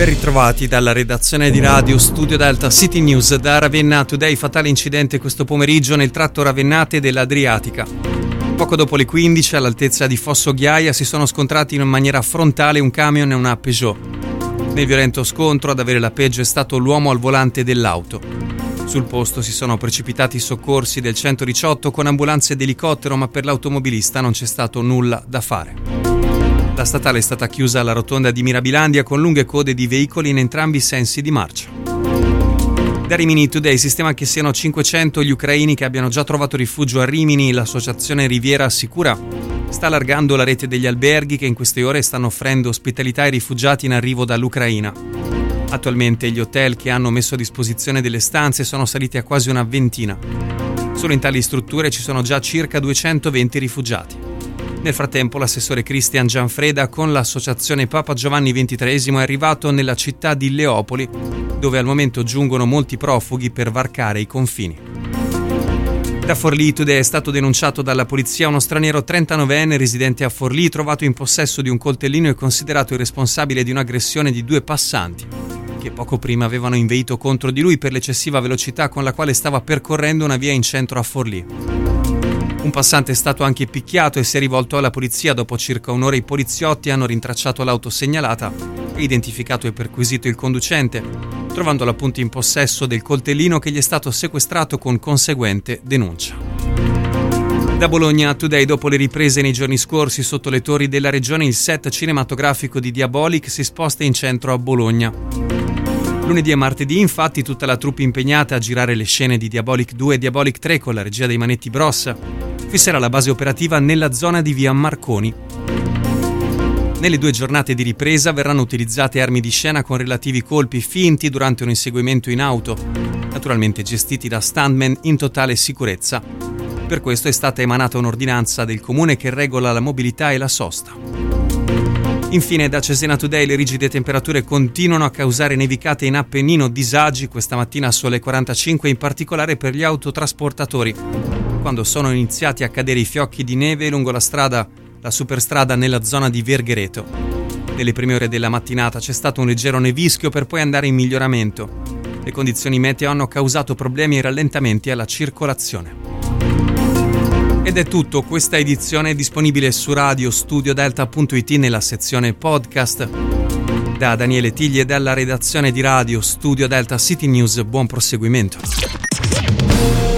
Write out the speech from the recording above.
Ben ritrovati dalla redazione di Radio Studio Delta City News. Da Ravenna Today, fatale incidente questo pomeriggio nel tratto Ravennate dell'Adriatica. Poco dopo le 15, all'altezza di Fosso Ghiaia, si sono scontrati in maniera frontale un camion e una Peugeot. Nel violento scontro ad avere la peggio è stato l'uomo al volante dell'auto. Sul posto si sono precipitati i soccorsi del 118 con ambulanze ed elicottero, ma per l'automobilista non c'è stato nulla da fare. La statale è stata chiusa alla rotonda di Mirabilandia con lunghe code di veicoli in entrambi i sensi di marcia. Da Rimini Today si stima che siano 500 gli ucraini che abbiano già trovato rifugio a Rimini. L'associazione Riviera Sicura sta allargando la rete degli alberghi che in queste ore stanno offrendo ospitalità ai rifugiati in arrivo dall'Ucraina. Attualmente gli hotel che hanno messo a disposizione delle stanze sono saliti a quasi una ventina. Solo in tali strutture ci sono già circa 220 rifugiati. Nel frattempo l'assessore Cristian Gianfreda con l'associazione Papa Giovanni XXIII è arrivato nella città di Leopoli, dove al momento giungono molti profughi per varcare i confini. Da Forlì Today è stato denunciato dalla polizia uno straniero 39enne residente a Forlì, trovato in possesso di un coltellino e considerato il responsabile di un'aggressione di 2 passanti, che poco prima avevano inveito contro di lui per l'eccessiva velocità con la quale stava percorrendo una via in centro a Forlì. Un passante è stato anche picchiato e si è rivolto alla polizia. Dopo circa un'ora i poliziotti hanno rintracciato l'auto segnalata e identificato e perquisito il conducente, trovandolo appunto in possesso del coltellino che gli è stato sequestrato con conseguente denuncia. Da Bologna Today, dopo le riprese nei giorni scorsi sotto le torri della regione, il set cinematografico di Diabolic si sposta in centro a Bologna. Lunedì e martedì, infatti, tutta la troupe impegnata a girare le scene di Diabolic 2 e Diabolic 3 con la regia dei Manetti Bros fisserà la base operativa nella zona di via Marconi. Nelle 2 giornate di ripresa verranno utilizzate armi di scena con relativi colpi finti durante un inseguimento in auto, naturalmente gestiti da stuntman in totale sicurezza. Per questo è stata emanata un'ordinanza del comune che regola la mobilità e la sosta. Infine da Cesena Today le rigide temperature continuano a causare nevicate in Appennino, disagi questa mattina a sole 45, in particolare per gli autotrasportatori, quando sono iniziati a cadere i fiocchi di neve lungo la superstrada nella zona di Verghereto. Nelle prime ore della mattinata c'è stato un leggero nevischio per poi andare in miglioramento. Le condizioni meteo hanno causato problemi e rallentamenti alla circolazione. Ed è tutto, questa edizione è disponibile su radiostudiodelta.it nella sezione podcast. Da Daniele Tigli e dalla redazione di Radio Studio Delta City News, buon proseguimento.